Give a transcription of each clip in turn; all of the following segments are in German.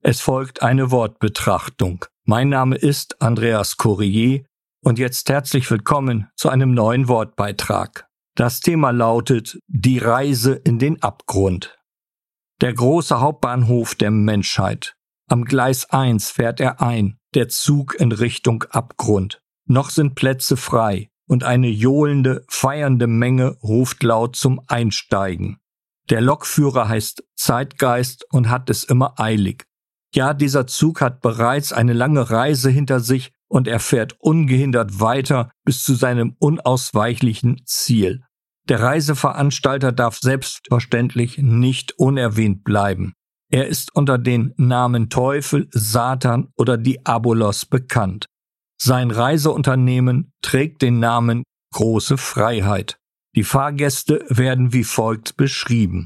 Es folgt eine Wortbetrachtung. Mein Name ist Andreas Courier und jetzt herzlich willkommen zu einem neuen Wortbeitrag. Das Thema lautet Die Reise in den Abgrund. Der große Hauptbahnhof der Menschheit. Am Gleis 1 fährt er ein, der Zug in Richtung Abgrund. Noch sind Plätze frei und eine johlende, feiernde Menge ruft laut zum Einsteigen. Der Lokführer heißt Zeitgeist und hat es immer eilig. Ja, dieser Zug hat bereits eine lange Reise hinter sich und er fährt ungehindert weiter bis zu seinem unausweichlichen Ziel. Der Reiseveranstalter darf selbstverständlich nicht unerwähnt bleiben. Er ist unter den Namen Teufel, Satan oder Diabolos bekannt. Sein Reiseunternehmen trägt den Namen Große Freiheit. Die Fahrgäste werden wie folgt beschrieben.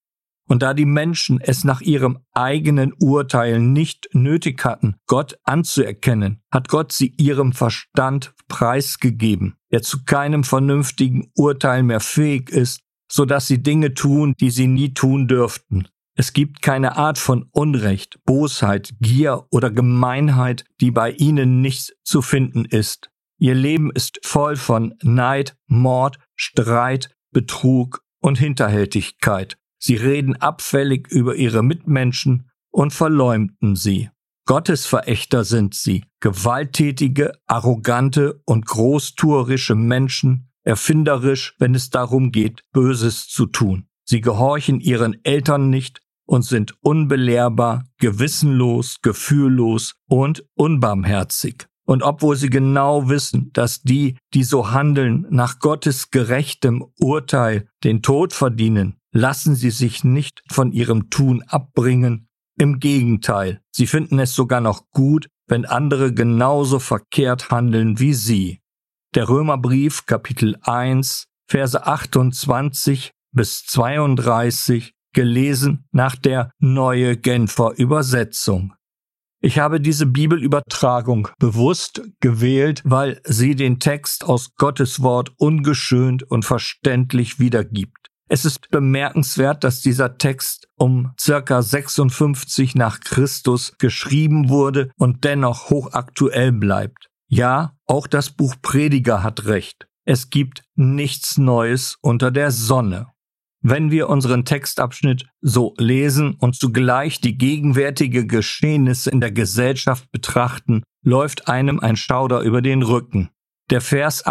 Und da die Menschen es nach ihrem eigenen Urteil nicht nötig hatten, Gott anzuerkennen, hat Gott sie ihrem Verstand preisgegeben, der zu keinem vernünftigen Urteil mehr fähig ist, so dass sie Dinge tun, die sie nie tun dürften. Es gibt keine Art von Unrecht, Bosheit, Gier oder Gemeinheit, die bei ihnen nicht zu finden ist. Ihr Leben ist voll von Neid, Mord, Streit, Betrug und Hinterhältigkeit. Sie reden abfällig über ihre Mitmenschen und verleumden sie. Gottesverächter sind sie, gewalttätige, arrogante und großtuerische Menschen, erfinderisch, wenn es darum geht, Böses zu tun. Sie gehorchen ihren Eltern nicht und sind unbelehrbar, gewissenlos, gefühllos und unbarmherzig. Und obwohl sie genau wissen, dass die so handeln, nach Gottes gerechtem Urteil den Tod verdienen, lassen sie sich nicht von ihrem Tun abbringen. Im Gegenteil, sie finden es sogar noch gut, wenn andere genauso verkehrt handeln wie sie. Der Römerbrief, Kapitel 1, Verse 28 bis 32, gelesen nach der Neue Genfer Übersetzung. Ich habe diese Bibelübertragung bewusst gewählt, weil sie den Text aus Gottes Wort ungeschönt und verständlich wiedergibt. Es ist bemerkenswert, dass dieser Text um ca. 56 nach Christus geschrieben wurde und dennoch hochaktuell bleibt. Ja, auch das Buch Prediger hat recht. Es gibt nichts Neues unter der Sonne. Wenn wir unseren Textabschnitt so lesen und zugleich die gegenwärtige Geschehnisse in der Gesellschaft betrachten, läuft einem ein Schauder über den Rücken. Der Vers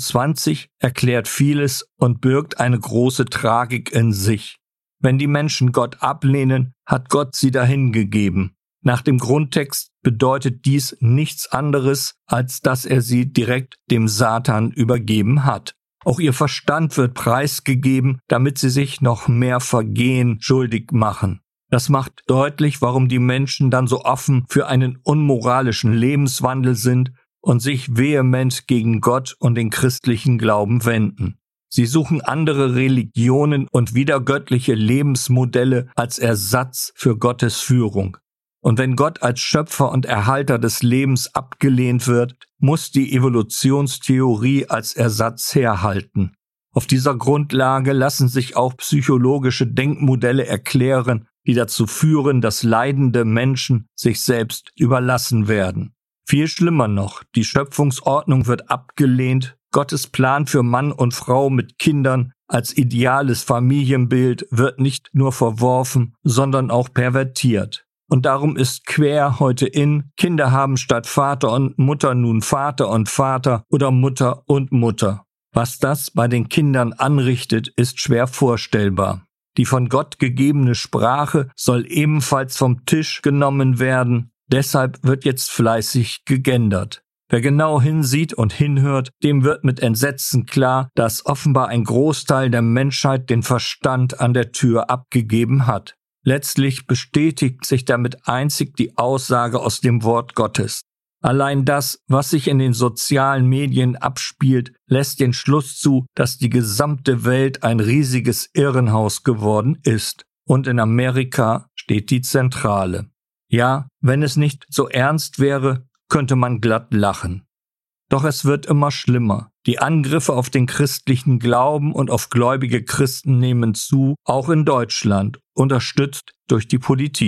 28 erklärt vieles und birgt eine große Tragik in sich. Wenn die Menschen Gott ablehnen, hat Gott sie dahingegeben. Nach dem Grundtext bedeutet dies nichts anderes, als dass er sie direkt dem Satan übergeben hat. Auch ihr Verstand wird preisgegeben, damit sie sich noch mehr Vergehen schuldig machen. Das macht deutlich, warum die Menschen dann so offen für einen unmoralischen Lebenswandel sind und sich vehement gegen Gott und den christlichen Glauben wenden. Sie suchen andere Religionen und widergöttliche Lebensmodelle als Ersatz für Gottes Führung. Und wenn Gott als Schöpfer und Erhalter des Lebens abgelehnt wird, muss die Evolutionstheorie als Ersatz herhalten. Auf dieser Grundlage lassen sich auch psychologische Denkmodelle erklären, die dazu führen, dass leidende Menschen sich selbst überlassen werden. Viel schlimmer noch, die Schöpfungsordnung wird abgelehnt, Gottes Plan für Mann und Frau mit Kindern als ideales Familienbild wird nicht nur verworfen, sondern auch pervertiert. Und darum ist queer heute in, Kinder haben statt Vater und Mutter nun Vater und Vater oder Mutter und Mutter. Was das bei den Kindern anrichtet, ist schwer vorstellbar. Die von Gott gegebene Sprache soll ebenfalls vom Tisch genommen werden. Deshalb wird jetzt fleißig gegendert. Wer genau hinsieht und hinhört, dem wird mit Entsetzen klar, dass offenbar ein Großteil der Menschheit den Verstand an der Tür abgegeben hat. Letztlich bestätigt sich damit einzig die Aussage aus dem Wort Gottes. Allein das, was sich in den sozialen Medien abspielt, lässt den Schluss zu, dass die gesamte Welt ein riesiges Irrenhaus geworden ist. Und in Amerika steht die Zentrale. Ja, wenn es nicht so ernst wäre, könnte man glatt lachen. Doch es wird immer schlimmer. Die Angriffe auf den christlichen Glauben und auf gläubige Christen nehmen zu, auch in Deutschland, unterstützt durch die Politik.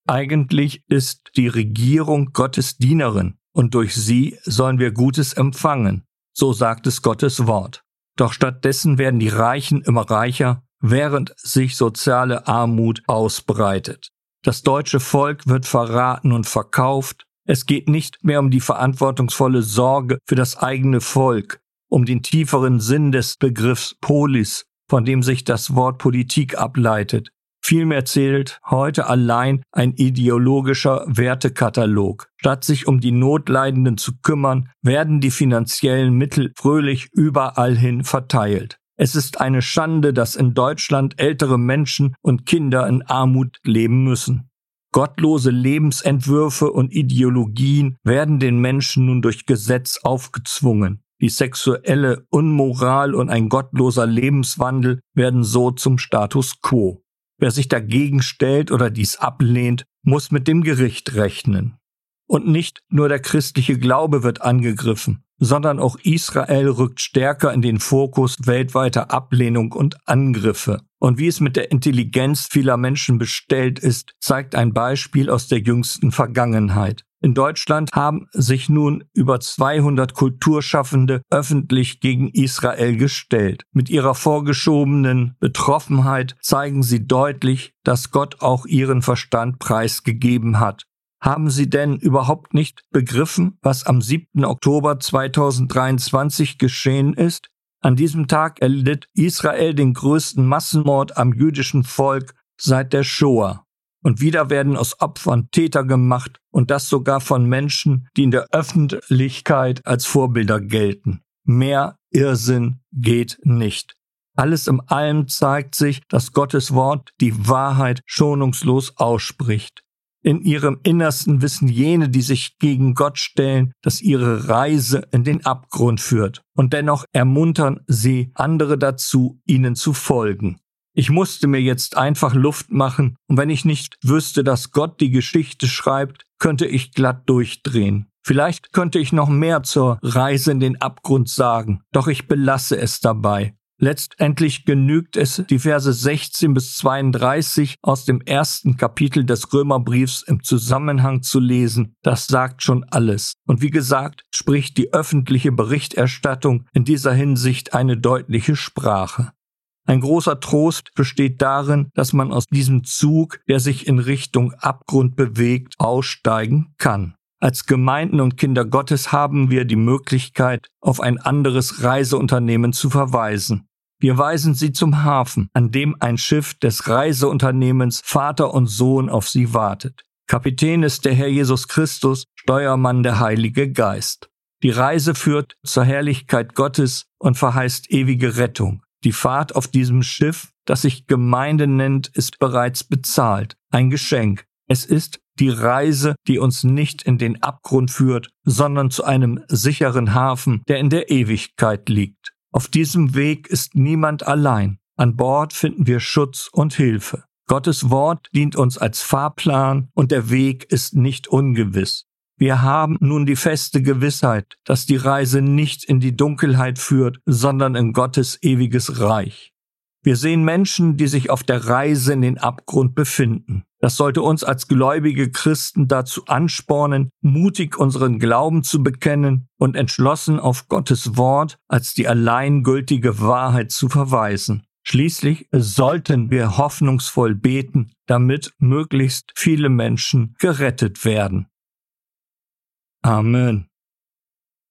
Eigentlich ist die Regierung Gottes Dienerin und durch sie sollen wir Gutes empfangen. So sagt es Gottes Wort. Doch stattdessen werden die Reichen immer reicher, während sich soziale Armut ausbreitet. Das deutsche Volk wird verraten und verkauft. Es geht nicht mehr um die verantwortungsvolle Sorge für das eigene Volk, um den tieferen Sinn des Begriffs Polis, von dem sich das Wort Politik ableitet. Vielmehr zählt heute allein ein ideologischer Wertekatalog. Statt sich um die Notleidenden zu kümmern, werden die finanziellen Mittel fröhlich überall hin verteilt. Es ist eine Schande, dass in Deutschland ältere Menschen und Kinder in Armut leben müssen. Gottlose Lebensentwürfe und Ideologien werden den Menschen nun durch Gesetz aufgezwungen. Die sexuelle Unmoral und ein gottloser Lebenswandel werden so zum Status quo. Wer sich dagegen stellt oder dies ablehnt, muss mit dem Gericht rechnen. Und nicht nur der christliche Glaube wird angegriffen, sondern auch Israel rückt stärker in den Fokus weltweiter Ablehnung und Angriffe. Und wie es mit der Intelligenz vieler Menschen bestellt ist, zeigt ein Beispiel aus der jüngsten Vergangenheit. In Deutschland haben sich nun über 200 Kulturschaffende öffentlich gegen Israel gestellt. Mit ihrer vorgeschobenen Betroffenheit zeigen sie deutlich, dass Gott auch ihren Verstand preisgegeben hat. Haben sie denn überhaupt nicht begriffen, was am 7. Oktober 2023 geschehen ist? An diesem Tag erlitt Israel den größten Massenmord am jüdischen Volk seit der Shoah. Und wieder werden aus Opfern Täter gemacht und das sogar von Menschen, die in der Öffentlichkeit als Vorbilder gelten. Mehr Irrsinn geht nicht. Alles in allem zeigt sich, dass Gottes Wort die Wahrheit schonungslos ausspricht. In ihrem Innersten wissen jene, die sich gegen Gott stellen, dass ihre Reise in den Abgrund führt. Und dennoch ermuntern sie andere dazu, ihnen zu folgen. Ich musste mir jetzt einfach Luft machen, und wenn ich nicht wüsste, dass Gott die Geschichte schreibt, könnte ich glatt durchdrehen. Vielleicht könnte ich noch mehr zur Reise in den Abgrund sagen, doch ich belasse es dabei. Letztendlich genügt es, die Verse 16 bis 32 aus dem 1. Kapitel des Römerbriefs im Zusammenhang zu lesen. Das sagt schon alles. Und wie gesagt, spricht die öffentliche Berichterstattung in dieser Hinsicht eine deutliche Sprache. Ein großer Trost besteht darin, dass man aus diesem Zug, der sich in Richtung Abgrund bewegt, aussteigen kann. Als Gemeinden und Kinder Gottes haben wir die Möglichkeit, auf ein anderes Reiseunternehmen zu verweisen. Wir weisen sie zum Hafen, an dem ein Schiff des Reiseunternehmens Vater und Sohn auf sie wartet. Kapitän ist der Herr Jesus Christus, Steuermann der Heilige Geist. Die Reise führt zur Herrlichkeit Gottes und verheißt ewige Rettung. Die Fahrt auf diesem Schiff, das sich Gemeinde nennt, ist bereits bezahlt. Ein Geschenk. Es ist die Reise, die uns nicht in den Abgrund führt, sondern zu einem sicheren Hafen, der in der Ewigkeit liegt. Auf diesem Weg ist niemand allein. An Bord finden wir Schutz und Hilfe. Gottes Wort dient uns als Fahrplan und der Weg ist nicht ungewiss. Wir haben nun die feste Gewissheit, dass die Reise nicht in die Dunkelheit führt, sondern in Gottes ewiges Reich. Wir sehen Menschen, die sich auf der Reise in den Abgrund befinden. Das sollte uns als gläubige Christen dazu anspornen, mutig unseren Glauben zu bekennen und entschlossen auf Gottes Wort als die alleingültige Wahrheit zu verweisen. Schließlich sollten wir hoffnungsvoll beten, damit möglichst viele Menschen gerettet werden. Amen.